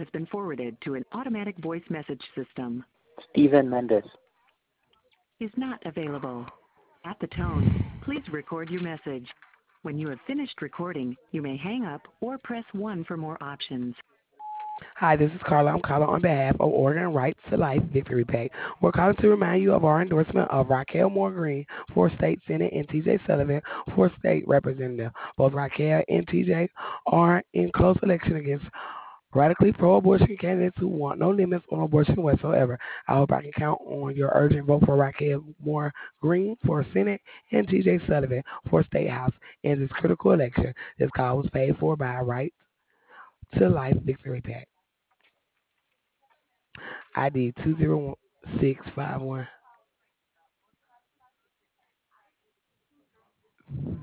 has been forwarded to an automatic voice message system. Steven Mendes. Is not available. At the tone, please record your message. When you have finished recording, you may hang up or press 1 for more options. Hi, this is Carla. I'm calling on behalf of Oregon Rights to Life Victory Pack. We're calling to remind you of our endorsement of Raquel Moore Green for State Senate and TJ Sullivan for State Representative. Both Raquel and TJ are in close election against radically pro-abortion candidates who want no limits on abortion whatsoever. I hope I can count on your urgent vote for Raquel Moore Green for Senate and TJ Sullivan for State House in this critical election. This call was paid for by Right to Life Victory Pack. ID 20651.